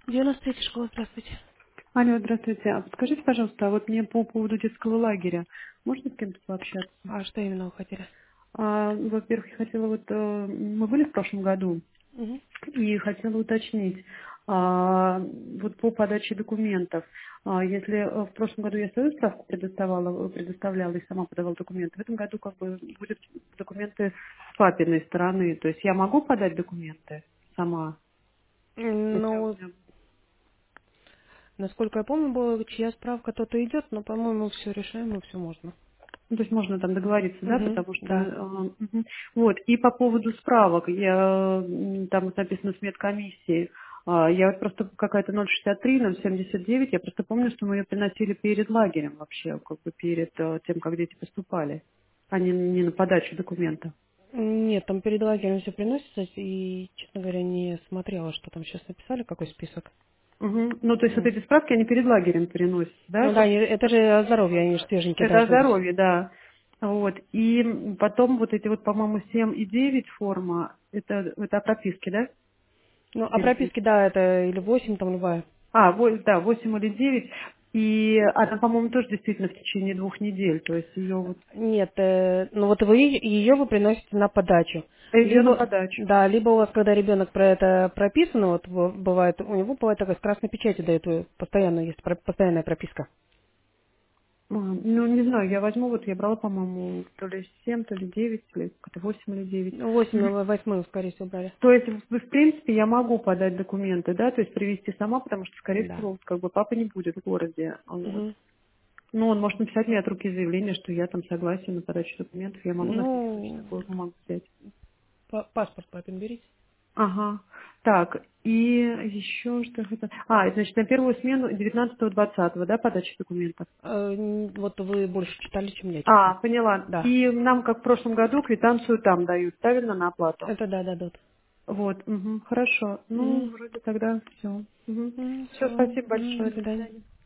93-я школа, здравствуйте. Алло, здравствуйте. А подскажите, пожалуйста, а вот мне по поводу детского лагеря можно с кем-то пообщаться? А что именно вы хотели? Во-первых, я хотела мы были в прошлом году Мгм. и хотела уточнить, вот по подаче документов. Если в прошлом году я свою справку предоставляла и сама подавала документы, в этом году как бы будут документы с папиной стороны. То есть я могу подать документы сама? Хотя у Ну, меня насколько я помню, было, чья справка, тот и идет, но, по-моему, все решаемо, все можно. Ну, то есть можно там договориться, да, Угу, потому что... да. Мгм. Вот, и по поводу справок, там вот написано с медкомиссии, я вот просто какая-то 063, 079, я просто помню, что мы ее приносили перед лагерем вообще, как бы перед тем, как дети поступали, а не на подачу документа. Нет, там перед лагерем все приносится, и, честно говоря, не смотрела, что там сейчас написали, какой список. Мгм. Ну, то есть вот Вот. эти справки, они перед лагерем переносятся, да, Ну да, то есть это же о здоровье, они же свеженькие это о должны быть. здоровье, да. Вот. И потом вот эти вот, по-моему, 7 и 9 форма, это о прописке, да? Ну, а Или прописки, 10? да, это или 8 там любая. Да, 8 или 9. И она, по-моему, тоже действительно в течение 2 недель. То есть ее вот Нет, ну вот вы ее вы приносите на подачу. ее на Либо, подачу. да, либо у вас, когда ребенок про это прописан, вот бывает, у него бывает такая с красной печатью дает постоянно, есть постоянная прописка. Ну, не знаю, я возьму, вот я брала, по-моему, то ли 7, то ли 9, или как-то 8 или 9. Ну, 8 на 8, скорее всего, брали. То есть, в принципе, я могу подать документы, да, то есть привезти сама, потому что, скорее Да. всего, вот как бы папа не будет в городе. Вот. Мгм. Ну, он может написать мне от руки заявление, что я там согласен на подачу документов. Я могу на всякий случай Ну, такую бумагу взять. паспорт папин берите. Ага. Так, и еще что это? И, значит, на первую смену 19-20, да, подача документов? Вот вы больше читали, чем я, честно. Поняла. Да. И нам, как в прошлом году, квитанцию там дают, правильно, на оплату? Это да, дадут. Вот, хорошо. Ну, вроде тогда все. Все, Все, спасибо большое. до До свидания. свидания.